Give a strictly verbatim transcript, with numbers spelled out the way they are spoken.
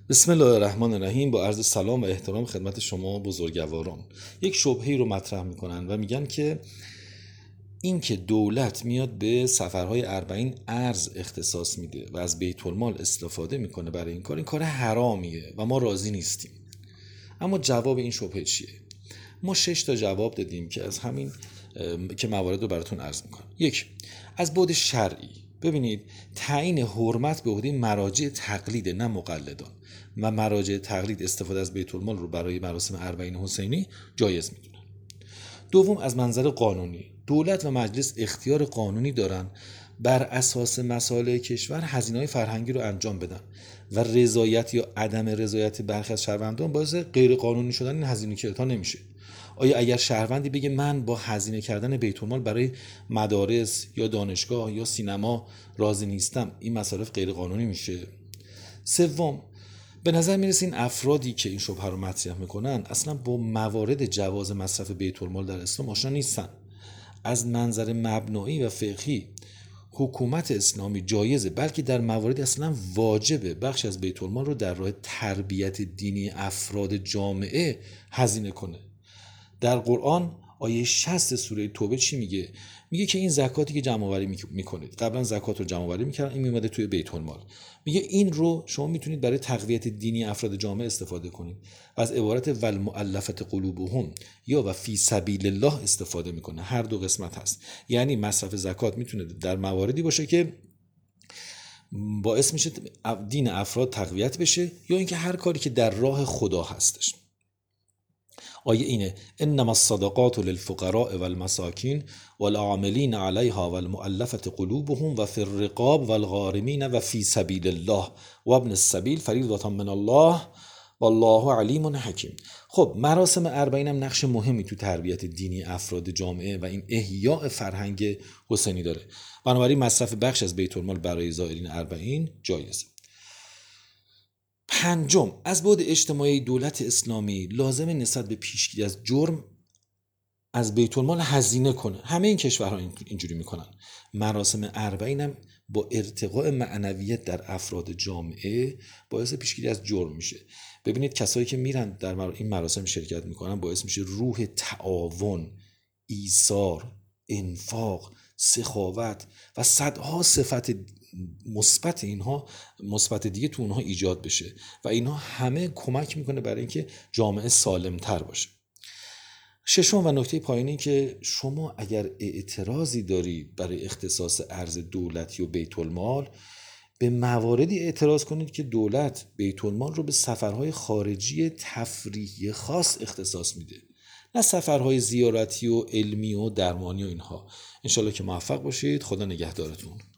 بسم الله الرحمن الرحیم. با عرض سلام و احترام خدمت شما بزرگواران، یک شبهه‌ای رو مطرح میکنن و میگن که این که دولت میاد به سفرهای اربعین ارز اختصاص میده و از بیت المال استفاده میکنه برای این کار، این کار حرامیه و ما راضی نیستیم. اما جواب این شبهه چیه؟ ما شش تا جواب دادیم که از همین که موارد رو براتون عرض میکنم. یک، از بعد شرعی. ببینید، تعیین حرمت به عهده مراجع تقلید نه مقلدان و مراجع تقلید استفاده از بیت المال رو برای مراسم اربعین حسینی جایز میدونن. دوم، از منظر قانونی. دولت و مجلس اختیار قانونی دارن بر اساس مصالح کشور هزینه‌های فرهنگی رو انجام بدن و رضایت یا عدم رضایت برخی از شهروندان باعث غیر قانونی شدن این هزینه کردها نمیشه. آیا اگر شهروندی بگه من با هزینه کردن بیت المال برای مدارس یا دانشگاه یا سینما راضی نیستم، این مصارف غیر قانونی میشه؟ سوم، به نظر میرسه این افرادی که این شبهه رو مطرح میکنن اصلا با موارد جواز مصرف بیت المال در اسلام آشنا نیستن. از منظر مبنایی و فقهی حکومت اسلامی جایزه، بلکه در موارد اصلا واجبه بخش از بیت المال رو در راه تربیت دینی افراد جامعه هزینه کنه. در قرآن آیه شصت سوره توبه چی میگه؟ میگه که این زکاتی که جمع آوری میکنید، قبلا زکات رو جمع آوری میکردن، این میومده توی بیت المال، میگه این رو شما میتونید برای تقویت دینی افراد جامعه استفاده کنید. و از عبارت والمؤلفة قلوبهم یا و فی سبیل الله استفاده میکنه. هر دو قسمت هست. یعنی مصرف زکات میتونه در مواردی باشه که باعث میشه دین افراد تقویت بشه، یا اینکه هر کاری که در راه خدا هستش. آیه اینه: انما الصدقات للفقراء والمساکین والعاملین علیها والمؤلفة قلوبهم و فی الرقاب والغارمین و فی سبیل الله و ابن السبیل فریضة من الله والله علیم حکیم. خب، مراسم اربعین هم نقش مهمی تو تربیت دینی افراد جامعه و این احیاء فرهنگ حسینی داره. بنابراین مصرف بخش از بیت المال برای زائرین اربعین جایزه. پنجم، از بعد اجتماعی دولت اسلامی لازمه نسبت به پیشگیری از جرم از بیت المال هزینه کنه. همه این کشورها اینجوری میکنن. مراسم اربعین هم با ارتقاء معنویت در افراد جامعه باعث پیشگیری از جرم میشه. ببینید، کسایی که میرن در این مراسم شرکت میکنن باعث میشه روح تعاون، ایثار، انفاق، سخاوت و صدها صفت مثبت اینها مثبت دیگه تو اونها ایجاد بشه و اینها همه کمک میکنه برای اینکه جامعه سالمتر باشه. ششم و نکته پایانی که شما اگر اعتراضی داری برای اختصاص ارز دولتی و بیت المال، به مواردی اعتراض کنید که دولت بیت المال رو به سفرهای خارجی تفریحی خاص اختصاص میده، نه سفرهای زیارتی و علمی و درمانی و اینها. انشالله که موفق باشید. خدا نگهدارتون.